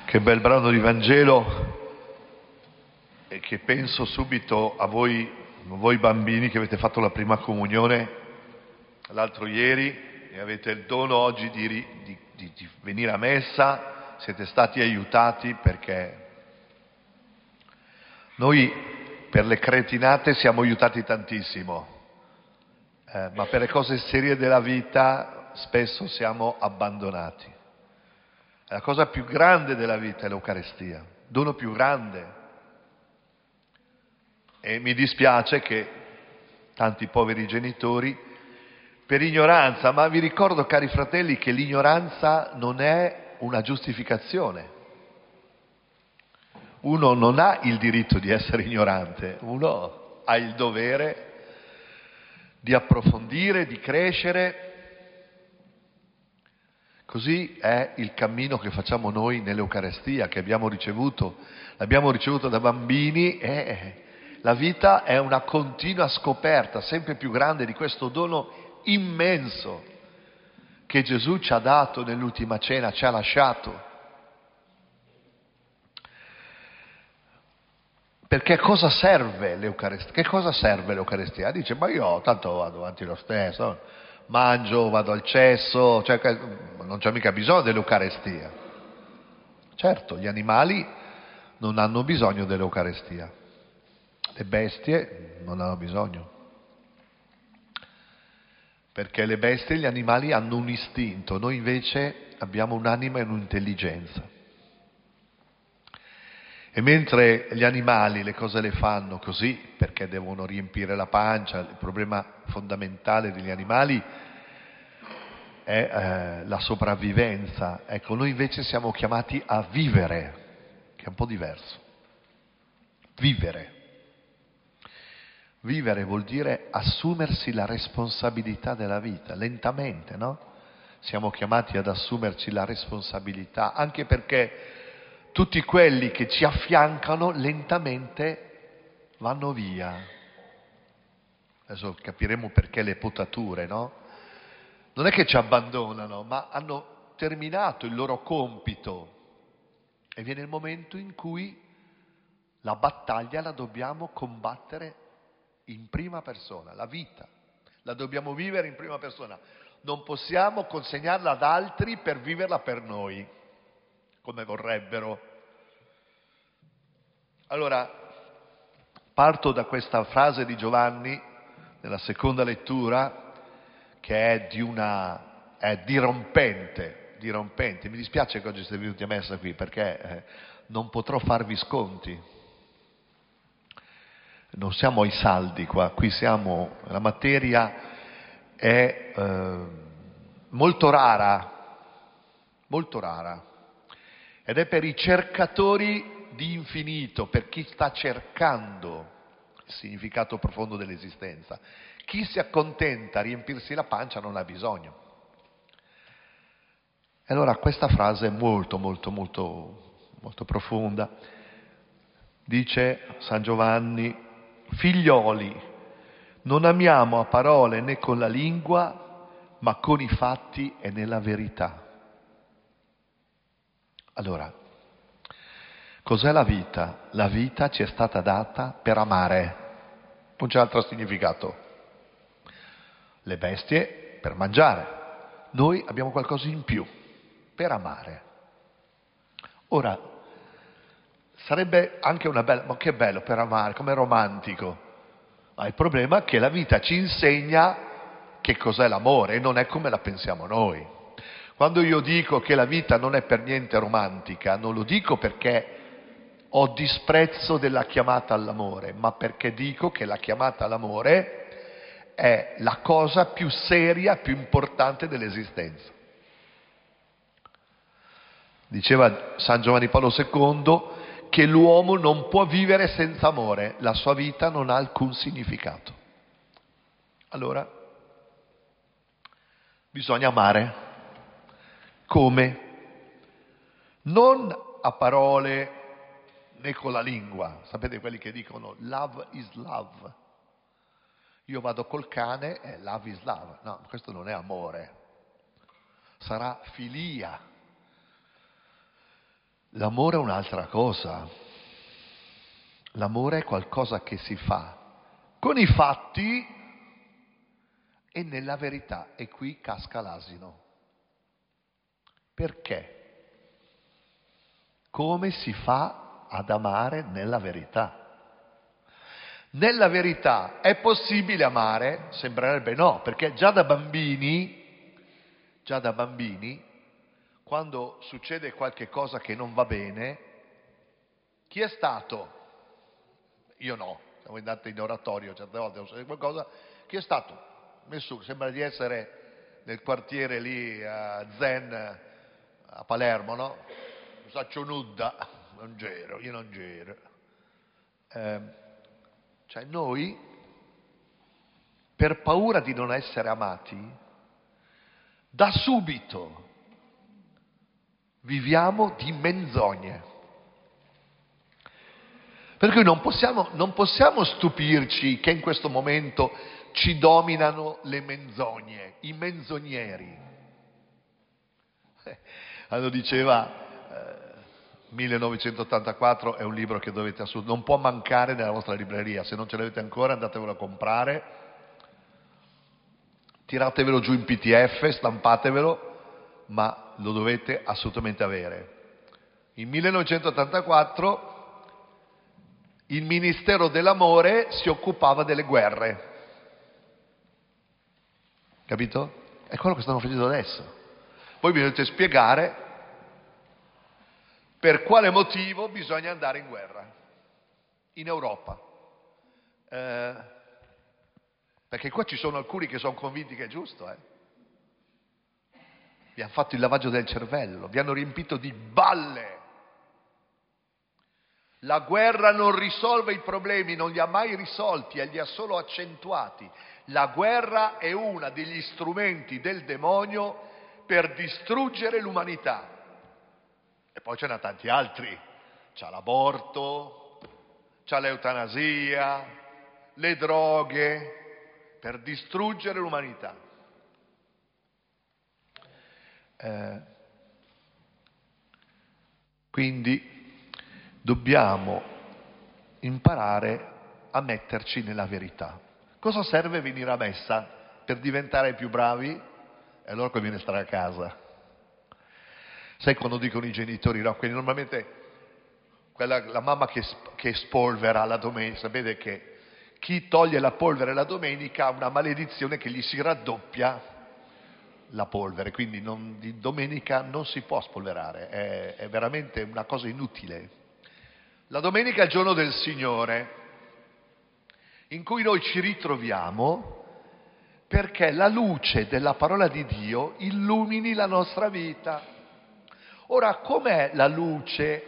Che bel brano di Vangelo, e che penso subito a voi bambini che avete fatto la prima comunione l'altro ieri e avete il dono oggi di venire a messa. Siete stati aiutati, perché noi per le cretinate siamo aiutati tantissimo, ma per le cose serie della vita spesso siamo abbandonati. La cosa più grande della vita è l'Eucaristia, il dono più grande. E mi dispiace che tanti poveri genitori, per ignoranza, ma vi ricordo, cari fratelli, che l'ignoranza non è una giustificazione. Uno non ha il diritto di essere ignorante, uno ha il dovere di approfondire, di crescere. Così è il cammino che facciamo noi nell'Eucaristia, che l'abbiamo ricevuto da bambini, e la vita è una continua scoperta sempre più grande di questo dono immenso che Gesù ci ha dato nell'ultima cena, ci ha lasciato. Perché cosa serve l'Eucaristia? Che cosa serve l'Eucaristia? Dice, ma io tanto vado avanti lo stesso, mangio, vado al cesso, non c'è mica bisogno dell'Eucaristia. Certo, gli animali non hanno bisogno dell'Eucaristia, le bestie non hanno bisogno, perché le bestie e gli animali hanno un istinto, noi invece abbiamo un'anima e un'intelligenza. E mentre gli animali le cose le fanno così, perché devono riempire la pancia, il problema fondamentale degli animali è la sopravvivenza. Ecco, noi invece siamo chiamati a vivere, che è un po' diverso. Vivere. Vivere vuol dire assumersi la responsabilità della vita, lentamente, no? Siamo chiamati ad assumerci la responsabilità, anche perché tutti quelli che ci affiancano lentamente vanno via. Adesso capiremo perché le potature, no? Non è che ci abbandonano, ma hanno terminato il loro compito e viene il momento in cui la battaglia la dobbiamo combattere in prima persona, la vita la dobbiamo vivere in prima persona, non possiamo consegnarla ad altri per viverla per noi, come vorrebbero. Allora, parto da questa frase di Giovanni, nella seconda lettura, che è dirompente. Mi dispiace che oggi siete venuti a messa qui, perché non potrò farvi sconti. Non siamo ai saldi qua, la materia è molto rara, ed è per i cercatori di infinito, per chi sta cercando il significato profondo dell'esistenza. Chi si accontenta a riempirsi la pancia non ha bisogno. E allora questa frase è molto profonda. Dice San Giovanni: figlioli, non amiamo a parole né con la lingua, ma con i fatti e nella verità. Allora, cos'è la vita? La vita ci è stata data per amare, non c'è altro significato. Le bestie per mangiare, noi abbiamo qualcosa in più, per amare. Ora, sarebbe anche una bella, ma che bello per amare, com'è romantico. Ma il problema è che la vita ci insegna che cos'è l'amore e non è come la pensiamo noi. Quando io dico che la vita non è per niente romantica, non lo dico perché ho disprezzo della chiamata all'amore, ma perché dico che la chiamata all'amore è la cosa più seria, più importante dell'esistenza. Diceva San Giovanni Paolo II che l'uomo non può vivere senza amore, la sua vita non ha alcun significato. Allora, bisogna amare. Come? Non a parole né con la lingua. Sapete quelli che dicono love is love? Io vado col cane e love is love. No, questo non è amore. Sarà filia. L'amore è un'altra cosa. L'amore è qualcosa che si fa con i fatti e nella verità. E qui casca l'asino. Perché? Come si fa ad amare nella verità? Nella verità è possibile amare? Sembrerebbe no, perché già da bambini, quando succede qualche cosa che non va bene, chi è stato? Io no, siamo andati in oratorio certe volte, succede qualcosa, chi è stato? Nessuno, sembra di essere nel quartiere lì a Zen a Palermo, no? Saccio nudda, io non c'ero. Cioè noi, per paura di non essere amati, da subito viviamo di menzogne. Per cui non possiamo stupirci che in questo momento ci dominano le menzogne, i menzogneri. Allora diceva 1984 è un libro che dovete assolutamente, non può mancare nella vostra libreria, se non ce l'avete ancora andatevelo a comprare, tiratevelo giù in PDF, stampatevelo, ma lo dovete assolutamente avere. In 1984 il Ministero dell'Amore si occupava delle guerre, capito? È quello che stanno facendo adesso. Voi mi dovete spiegare per quale motivo bisogna andare in guerra in Europa. Perché qua ci sono alcuni che sono convinti che è giusto. Vi hanno fatto il lavaggio del cervello, vi hanno riempito di balle. La guerra non risolve i problemi, non li ha mai risolti e li ha solo accentuati. La guerra è uno degli strumenti del demonio per distruggere l'umanità. E poi ce n'ha tanti altri. C'ha l'aborto, c'ha l'eutanasia, le droghe, per distruggere l'umanità. Quindi dobbiamo imparare a metterci nella verità. Cosa serve venire a messa? Per diventare più bravi? E allora conviene stare a casa. Sai quando dicono i genitori, no? Quindi normalmente la mamma che spolvera la domenica, sapete che chi toglie la polvere la domenica ha una maledizione che gli si raddoppia la polvere, quindi di domenica non si può spolverare, è veramente una cosa inutile. La domenica è il giorno del Signore, in cui noi ci ritroviamo perché la luce della parola di Dio illumini la nostra vita. Ora, com'è la luce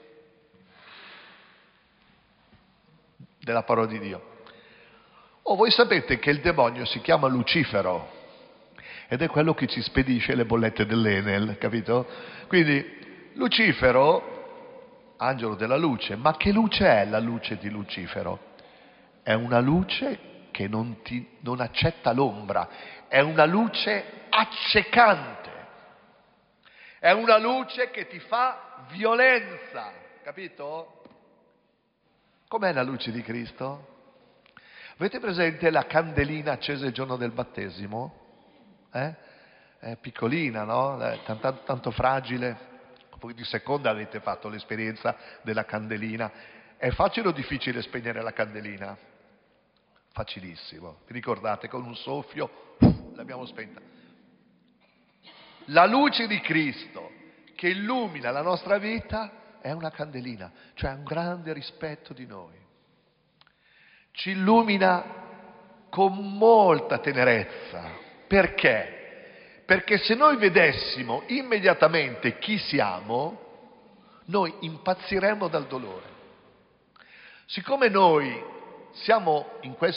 della parola di Dio? Voi sapete che il demonio si chiama Lucifero ed è quello che ci spedisce le bollette dell'Enel, capito? Quindi Lucifero, angelo della luce, ma che luce è la luce di Lucifero? È una luce che non accetta l'ombra, è una luce accecante. È una luce che ti fa violenza, capito? Com'è la luce di Cristo? Avete presente la candelina accesa il giorno del battesimo? È piccolina, no? Tanto fragile. Poi di seconda avete fatto l'esperienza della candelina. È facile o difficile spegnere la candelina? Facilissimo. Vi ricordate? Con un soffio l'abbiamo spenta. La luce di Cristo che illumina la nostra vita è una candelina, cioè un grande rispetto di noi. Ci illumina con molta tenerezza. Perché? Perché se noi vedessimo immediatamente chi siamo, noi impazziremmo dal dolore. Siccome noi siamo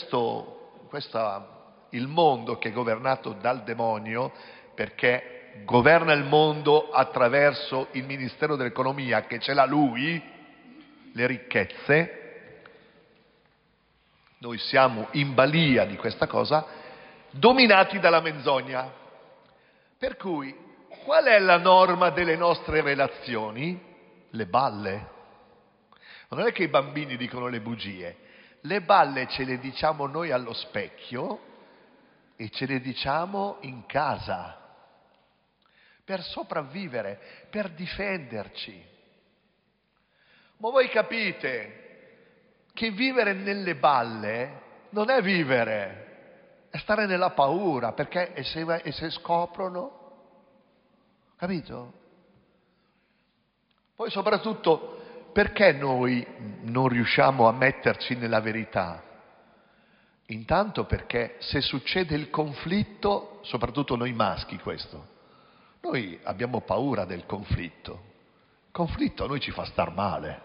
il mondo che è governato dal demonio, perché governa il mondo attraverso il Ministero dell'Economia che ce l'ha lui, le ricchezze, noi siamo in balia di questa cosa, dominati dalla menzogna. Per cui, qual è la norma delle nostre relazioni? le balle. Non è che i bambini dicono le bugie, le balle ce le diciamo noi allo specchio e ce le diciamo in casa per sopravvivere, per difenderci. Ma voi capite che vivere nelle balle non è vivere, è stare nella paura, perché e se scoprono? Capito? Poi soprattutto, perché noi non riusciamo a metterci nella verità? Intanto perché se succede il conflitto, soprattutto noi maschi questo, noi abbiamo paura del conflitto. Il conflitto a noi ci fa star male.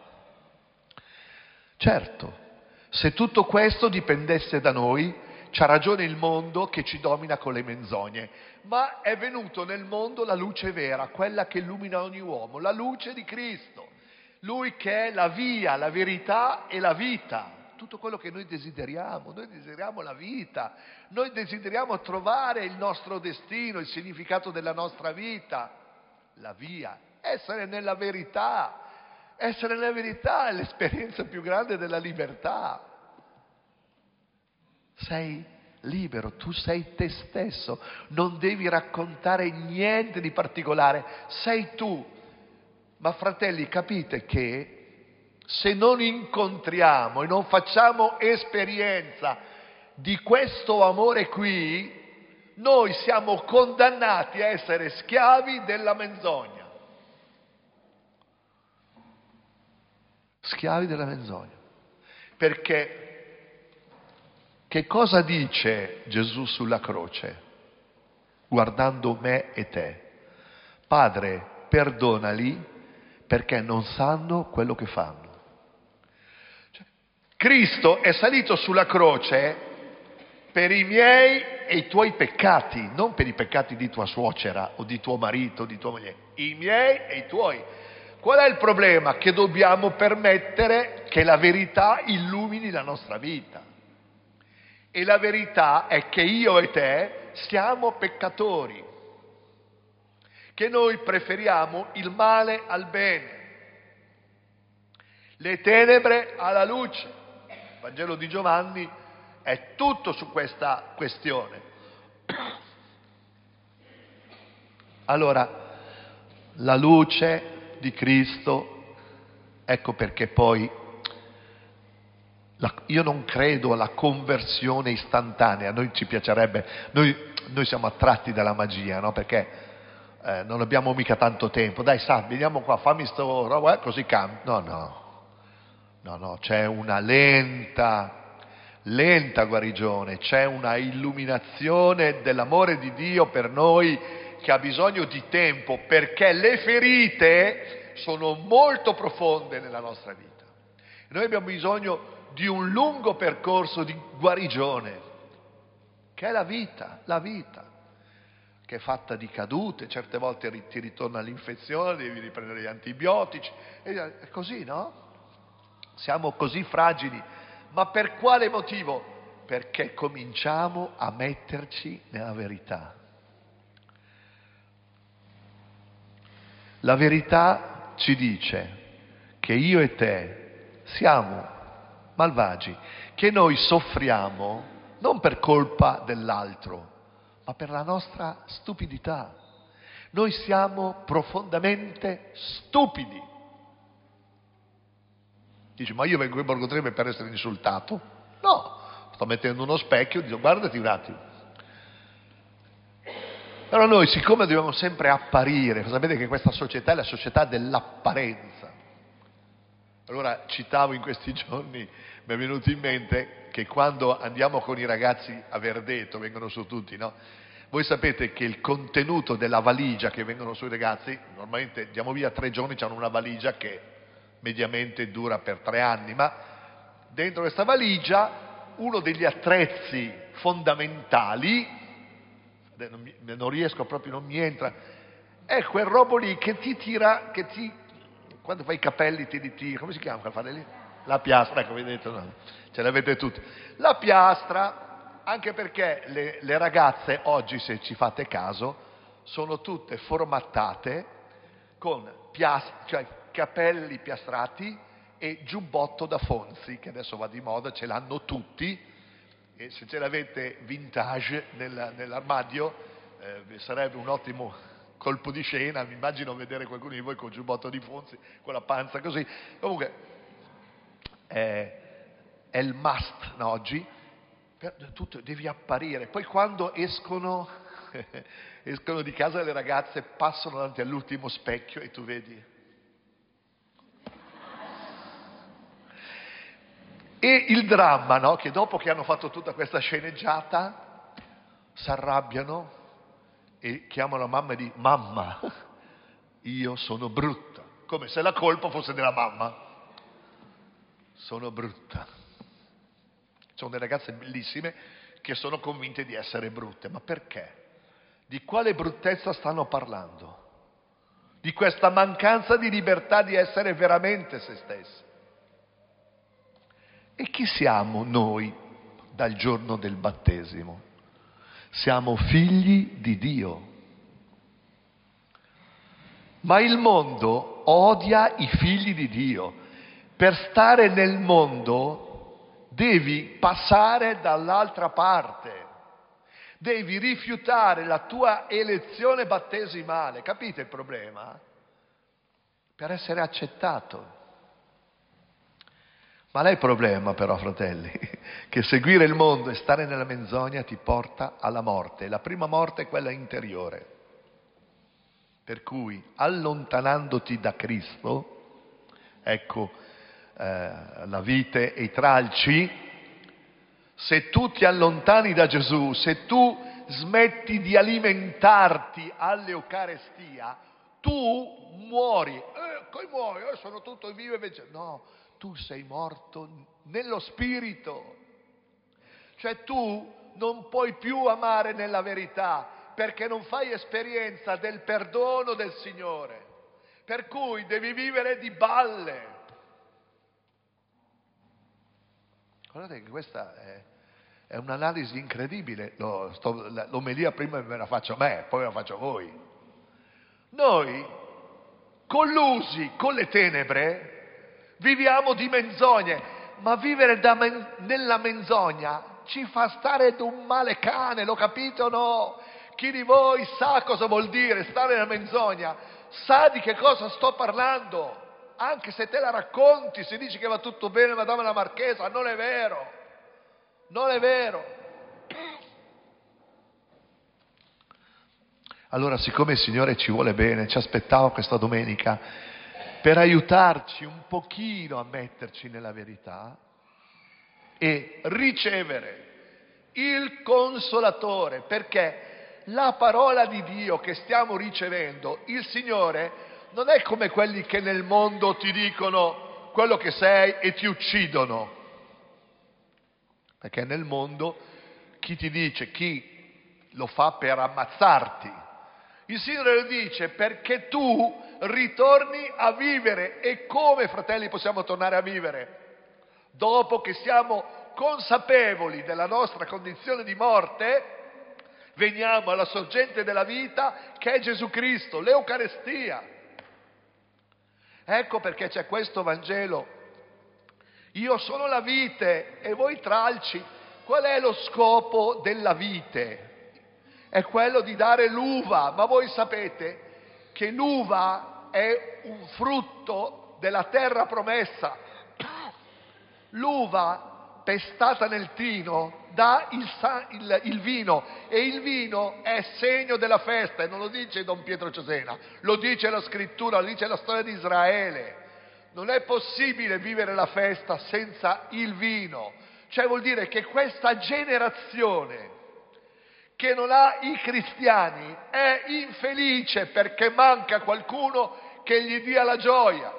Certo, se tutto questo dipendesse da noi, c'ha ragione il mondo che ci domina con le menzogne, ma è venuto nel mondo la luce vera, quella che illumina ogni uomo, la luce di Cristo, Lui che è la via, la verità e la vita. Tutto quello che noi desideriamo la vita, noi desideriamo trovare il nostro destino, il significato della nostra vita, la via, essere nella verità. Essere nella verità è l'esperienza più grande della libertà. Sei libero, tu sei te stesso, non devi raccontare niente di particolare, sei tu. Ma fratelli, capite che se non incontriamo e non facciamo esperienza di questo amore qui, noi siamo condannati a essere schiavi della menzogna. Schiavi della menzogna. Perché che cosa dice Gesù sulla croce, guardando me e te? Padre, perdonali perché non sanno quello che fanno. Cristo è salito sulla croce per i miei e i tuoi peccati, non per i peccati di tua suocera o di tuo marito o di tua moglie, i miei e i tuoi. Qual è il problema? Che dobbiamo permettere che la verità illumini la nostra vita. E la verità è che io e te siamo peccatori, che noi preferiamo il male al bene, le tenebre alla luce. Il Vangelo di Giovanni è tutto su questa questione. Allora, la luce di Cristo, ecco perché poi io non credo alla conversione istantanea. A noi ci piacerebbe, noi siamo attratti dalla magia, no? Perché non abbiamo mica tanto tempo. Dai, veniamo qua, fammi sto roba, così cambia. No, c'è una lenta guarigione, c'è una illuminazione dell'amore di Dio per noi che ha bisogno di tempo, perché le ferite sono molto profonde nella nostra vita. Noi abbiamo bisogno di un lungo percorso di guarigione, che è la vita, che è fatta di cadute, certe volte ti ritorna l'infezione, devi riprendere gli antibiotici, è così, no? Siamo così fragili, ma per quale motivo? Perché cominciamo a metterci nella verità. La verità ci dice che io e te siamo malvagi, che noi soffriamo non per colpa dell'altro, ma per la nostra stupidità. Noi siamo profondamente stupidi. Dici, ma io vengo in Borgo Treme per essere insultato? No, sto mettendo uno specchio e dico, guardati un attimo. Però noi, siccome dobbiamo sempre apparire, sapete che questa società è la società dell'apparenza. Allora citavo in questi giorni, mi è venuto in mente che quando andiamo con i ragazzi a Verdeto, vengono su tutti, no? Voi sapete che il contenuto della valigia che vengono sui ragazzi, normalmente diamo via 3 giorni, hanno una valigia che mediamente dura per 3 anni, ma dentro questa valigia uno degli attrezzi fondamentali, non riesco proprio, non mi entra, è quel robo lì che ti tira, quando fai i capelli ti ritira, come si chiama quel fare lì? La piastra, ecco, vedete, no? Ce l'avete tutti. La piastra, anche perché le ragazze oggi, se ci fate caso, sono tutte formattate con piastre, cioè capelli piastrati e giubbotto da Fonzi, che adesso va di moda, ce l'hanno tutti, e se ce l'avete vintage nell'armadio sarebbe un ottimo colpo di scena. Mi immagino vedere qualcuno di voi con il giubbotto di Fonzi, con la panza così. Comunque è il must, no, oggi, tutto devi apparire. Poi quando escono di casa le ragazze, passano davanti all'ultimo specchio e tu vedi. E il dramma, no? Che dopo che hanno fatto tutta questa sceneggiata si arrabbiano e chiamano la mamma e dicono: mamma, io sono brutta, come se la colpa fosse della mamma. Sono brutta. Ci sono delle ragazze bellissime che sono convinte di essere brutte, ma perché? Di quale bruttezza stanno parlando? Di questa mancanza di libertà di essere veramente se stesse. E chi siamo noi dal giorno del battesimo? Siamo figli di Dio. Ma il mondo odia i figli di Dio. Per stare nel mondo devi passare dall'altra parte. Devi rifiutare la tua elezione battesimale. Capite il problema? Per essere accettato. Ma lei il problema però, fratelli, che seguire il mondo e stare nella menzogna ti porta alla morte. La prima morte è quella interiore. Per cui, allontanandoti da Cristo, ecco la vite e i tralci, se tu ti allontani da Gesù, se tu smetti di alimentarti all'Eucarestia, tu muori. Come muori? Sono tutto vivo e invece... No, tu sei morto nello spirito. Cioè tu non puoi più amare nella verità, perché non fai esperienza del perdono del Signore. Per cui devi vivere di balle. Guardate che questa è un'analisi incredibile. L'omelia prima me la faccio a me, poi me la faccio a voi. Noi, collusi con le tenebre, viviamo di menzogne, ma vivere nella menzogna ci fa stare d'un male cane, lo capite o no? Chi di voi sa cosa vuol dire stare nella menzogna? Sa di che cosa sto parlando? Anche se te la racconti, se dici che va tutto bene, Madame la Marchesa, non è vero. Non è vero. Allora, siccome il Signore ci vuole bene, ci aspettava questa domenica per aiutarci un pochino a metterci nella verità e ricevere il Consolatore, perché la parola di Dio che stiamo ricevendo, il Signore, non è come quelli che nel mondo ti dicono quello che sei e ti uccidono. Perché nel mondo chi ti dice, chi lo fa per ammazzarti. Il Signore lo dice perché tu ritorni a vivere. E come, fratelli, possiamo tornare a vivere? Dopo che siamo consapevoli della nostra condizione di morte, veniamo alla sorgente della vita che è Gesù Cristo, l'Eucarestia. Ecco perché c'è questo Vangelo. Io sono la vite e voi tralci. Qual è lo scopo della vite? È quello di dare l'uva, ma voi sapete che l'uva è un frutto della terra promessa. L'uva pestata nel tino dà il vino, e il vino è segno della festa, e non lo dice Don Pietro Cesena, lo dice la scrittura, lo dice la storia di Israele. Non è possibile vivere la festa senza il vino, cioè vuol dire che questa generazione che non ha i cristiani è infelice perché manca qualcuno che gli dia la gioia.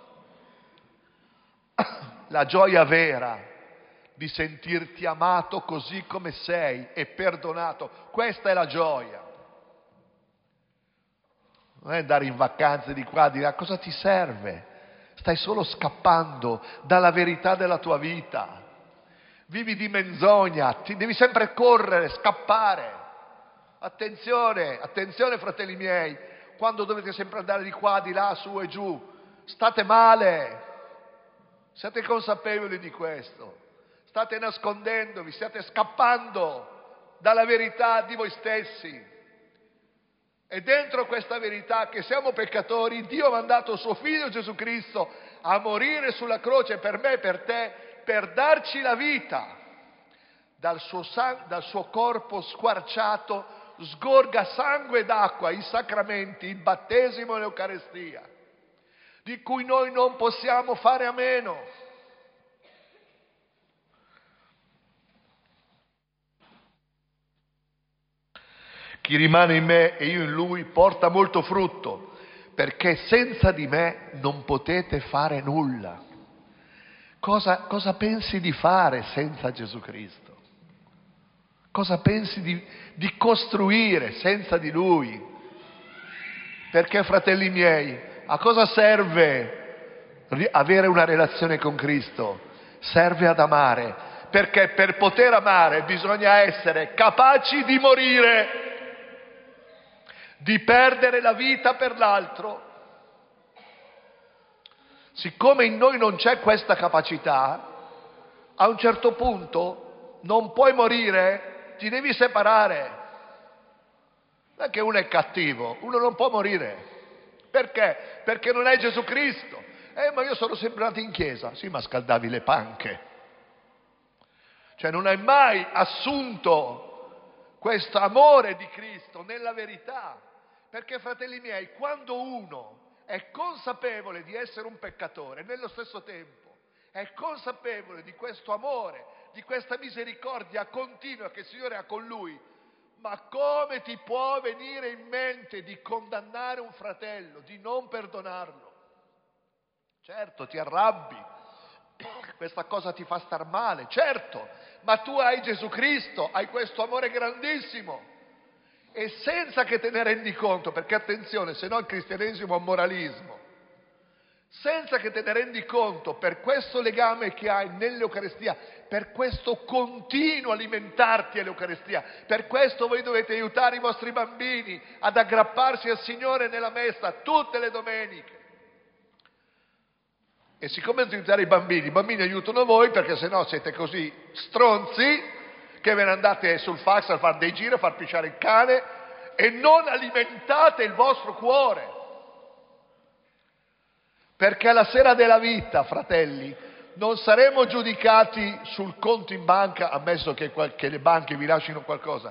La gioia vera di sentirti amato così come sei e perdonato. Questa è la gioia. Non è andare in vacanze di qua, di là. Cosa ti serve? Stai solo scappando dalla verità della tua vita. Vivi di menzogna, devi sempre correre, scappare. Attenzione, attenzione fratelli miei, quando dovete sempre andare di qua, di là, su e giù. state male, siate consapevoli di questo, state nascondendovi, state scappando dalla verità di voi stessi. E dentro questa verità che siamo peccatori, Dio ha mandato suo Figlio Gesù Cristo a morire sulla croce per me e per te, per darci la vita. Dal suo corpo squarciato sgorga sangue ed acqua, i sacramenti, il battesimo e l'Eucarestia, di cui noi non possiamo fare a meno. Chi rimane in me e io in lui porta molto frutto, perché senza di me non potete fare nulla. Cosa pensi di fare senza Gesù Cristo? Cosa pensi di costruire senza di Lui? Perché, fratelli miei, a cosa serve avere una relazione con Cristo? Serve ad amare, perché per poter amare bisogna essere capaci di morire, di perdere la vita per l'altro. Siccome in noi non c'è questa capacità, a un certo punto non puoi morire, ti devi separare. Non è che uno è cattivo, uno non può morire. Perché? Perché non è Gesù Cristo. Ma io sono sempre andato in chiesa. Sì, ma scaldavi le panche. Cioè non hai mai assunto questo amore di Cristo nella verità. Perché, fratelli miei, quando uno è consapevole di essere un peccatore, nello stesso tempo è consapevole di questo amore, di questa misericordia continua che il Signore ha con lui, ma come ti può venire in mente di condannare un fratello, di non perdonarlo? Certo, ti arrabbi, questa cosa ti fa star male, certo, ma tu hai Gesù Cristo, hai questo amore grandissimo. E senza che te ne rendi conto, perché attenzione, se no il cristianesimo è un moralismo, senza che te ne rendi conto per questo legame che hai nell'Eucarestia, per questo continuo alimentarti all'Eucarestia, per questo voi dovete aiutare i vostri bambini ad aggrapparsi al Signore nella messa tutte le domeniche. E siccome aiutare i bambini aiutano voi, perché sennò siete così stronzi che ve ne andate sul fax a fare dei giri, a far pisciare il cane e non alimentate il vostro cuore. Perché alla sera della vita, fratelli, non saremo giudicati sul conto in banca, ammesso che le banche vi lasciano qualcosa.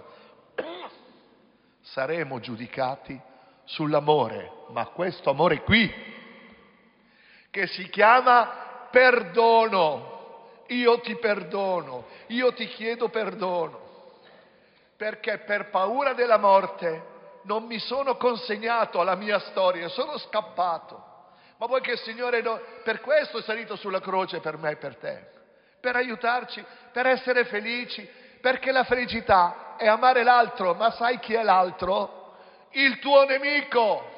Saremo giudicati sull'amore, ma questo amore qui, che si chiama perdono. Io ti perdono, io ti chiedo perdono, perché per paura della morte non mi sono consegnato alla mia storia, sono scappato. Ma vuoi che il Signore per questo è salito sulla croce per me e per te, per aiutarci, per essere felici, perché la felicità è amare l'altro, ma sai chi è l'altro? Il tuo nemico.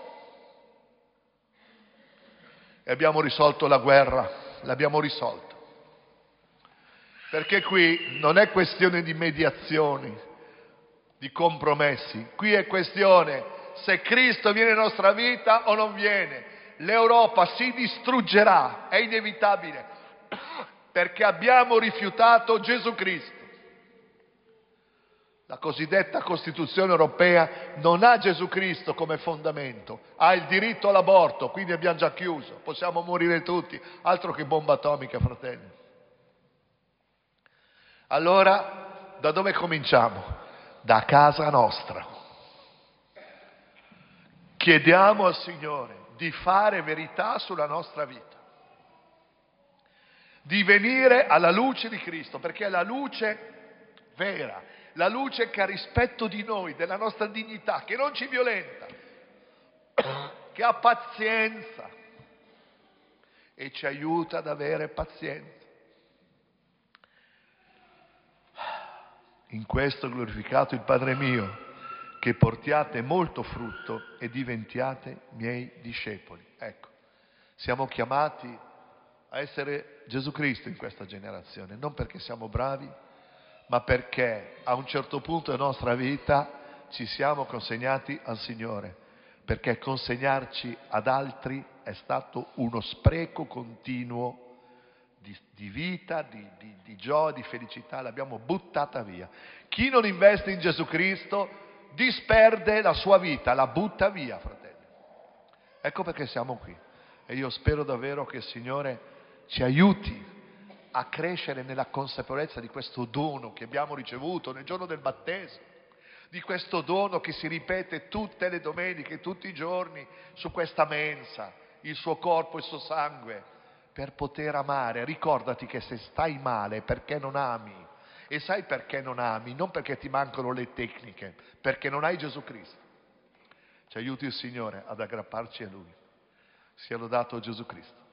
E abbiamo risolto la guerra, l'abbiamo risolto. Perché qui non è questione di mediazioni, di compromessi, qui è questione se Cristo viene nella nostra vita o non viene. L'Europa si distruggerà, è inevitabile, perché abbiamo rifiutato Gesù Cristo. La cosiddetta Costituzione europea non ha Gesù Cristo come fondamento, ha il diritto all'aborto, quindi abbiamo già chiuso, possiamo morire tutti, altro che bomba atomica, fratelli. Allora, da dove cominciamo? Da casa nostra. Chiediamo al Signore di fare verità sulla nostra vita, di venire alla luce di Cristo, perché è la luce vera, la luce che ha rispetto di noi, della nostra dignità, che non ci violenta, che ha pazienza e ci aiuta ad avere pazienza. In questo glorificato il Padre mio, che portiate molto frutto e diventiate miei discepoli. Ecco, siamo chiamati a essere Gesù Cristo in questa generazione, non perché siamo bravi, ma perché a un certo punto della nostra vita ci siamo consegnati al Signore, perché consegnarci ad altri è stato uno spreco continuo di vita, di gioia, di felicità, l'abbiamo buttata via. Chi non investe in Gesù Cristo disperde la sua vita, la butta via, fratelli. Ecco perché siamo qui. E io spero davvero che il Signore ci aiuti a crescere nella consapevolezza di questo dono che abbiamo ricevuto nel giorno del battesimo, di questo dono che si ripete tutte le domeniche, tutti i giorni su questa mensa, il suo corpo, il suo sangue, per poter amare. Ricordati che se stai male è perché non ami. E sai perché non ami? Non perché ti mancano le tecniche, perché non hai Gesù Cristo. Ci aiuti il Signore ad aggrapparci a Lui. Sia lodato Gesù Cristo.